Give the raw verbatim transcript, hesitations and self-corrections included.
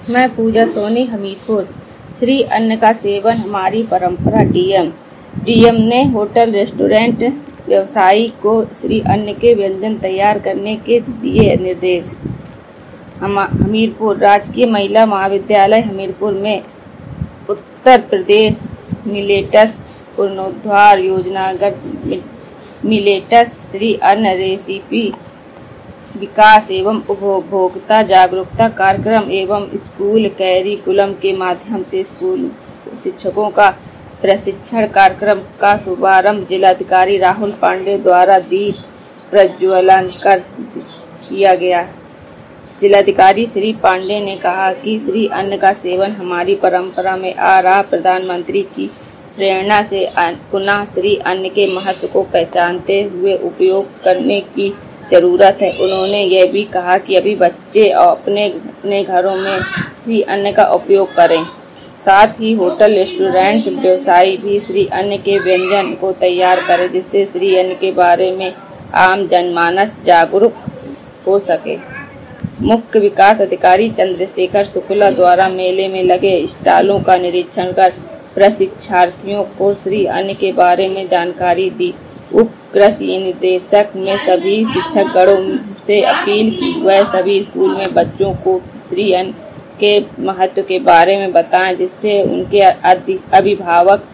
मैं पूजा सोनी, हमीरपुर। श्री अन्न का सेवन हमारी परंपरा। डीएम डीएम ने होटल रेस्टोरेंट व्यवसायी को श्री अन्न के व्यंजन तैयार करने के दिए निर्देश। हमीरपुर राजकीय महिला महाविद्यालय हमीरपुर में उत्तर प्रदेश मिलेटस पुनरुद्धार योजनागत मिलेटस श्री अन्न रेसिपी विकास एवं उपभोक्ता जागरूकता कार्यक्रम एवं स्कूल कैरिकुलम के माध्यम से स्कूल शिक्षकों का प्रशिक्षण कार्यक्रम का शुभारंभ जिलाधिकारी राहुल पांडे द्वारा दीप प्रज्वलन कर किया गया। जिलाधिकारी श्री पांडे ने कहा कि श्री अन्न का सेवन हमारी परंपरा में आ रहा, प्रधानमंत्री की प्रेरणा से पुनः श्री अन्न के महत्व को पहचानते हुए उपयोग करने की जरूरत है। उन्होंने यह भी कहा कि अभी बच्चे अपने अपने घरों में श्री अन्न का उपयोग करें, साथ ही होटल रेस्टोरेंट व्यवसायी भी श्री अन्न के व्यंजन को तैयार करें, जिससे श्री अन्न के बारे में आम जनमानस जागरूक हो सके। मुख्य विकास अधिकारी चंद्रशेखर शुक्ला द्वारा मेले में लगे स्टॉलों का निरीक्षण कर प्रशिक्षार्थियों को श्री अन्न के बारे में जानकारी दी। उप कृषि निदेशक ने सभी शिक्षकगणों से अपील की वह सभी स्कूल में बच्चों को श्री अन्न के महत्व के बारे में बताएं, जिससे उनके अभिभावक